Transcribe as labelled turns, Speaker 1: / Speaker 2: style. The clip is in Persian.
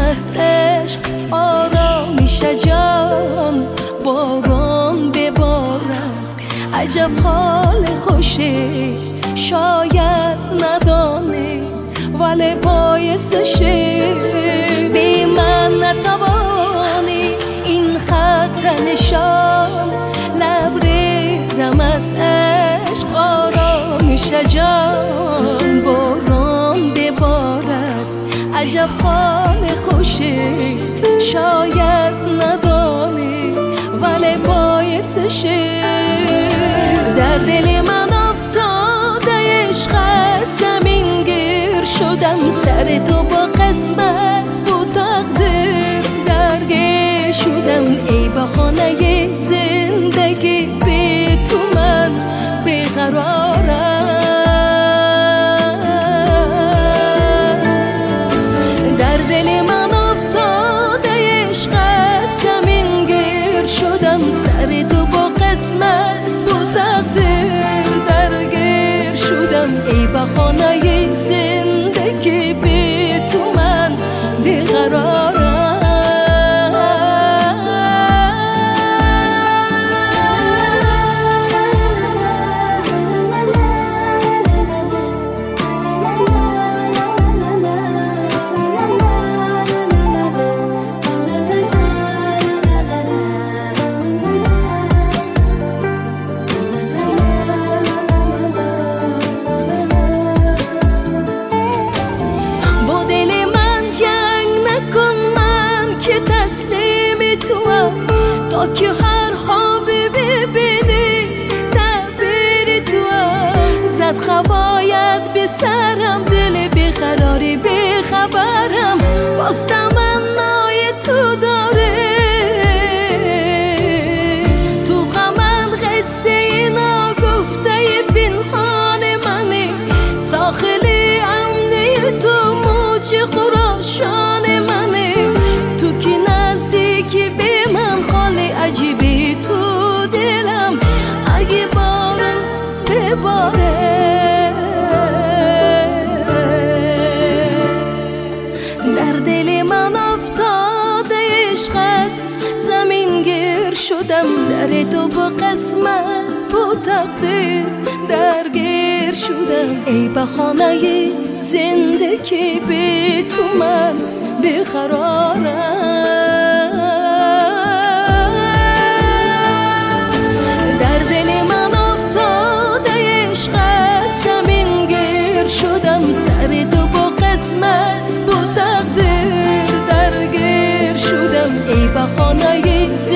Speaker 1: از عشق آرامیش جان باران ببارد. عجب حال خوشه شاید ندانی ولی باعثشه بی من نتوانی این خط نشان لبریزم از عشق آرامیش جان باران ببارد. عجب حال خوشه شاید ندانی ولی باعثشه در دل من افتاده عشقت زمین گیر شدم سر تو با قسمت با تقدیر درگیر شدم ای بخانه زندگی بی تو من بیقرارم. در دل من افتاده عشقت زمین گیر شدم سر تو با قسمت با تقدیر درگیر شدم ای بخانه زندگی بی تو من بیقرارم. تا که هر خوابی ببینی تعبیر تو زد خواید به سرم دل بیقراری بیخبرم باز تمنای تو داره تو غمم قصه اینا گفته پنهان منی ساخلی عمده تو موج خراشان منی تو که نزدیکی به من خاله عجیبی تو دلم اگه بارم بباره. در دل من افتاده عشقت زمین گیر شدم سر تو با قسمت با تقدیر درگیر شدم ای بخانه زندگی بی تو من بیقرارم. سر تو با قسمت با تقدیر درگیر شدم ای بخانه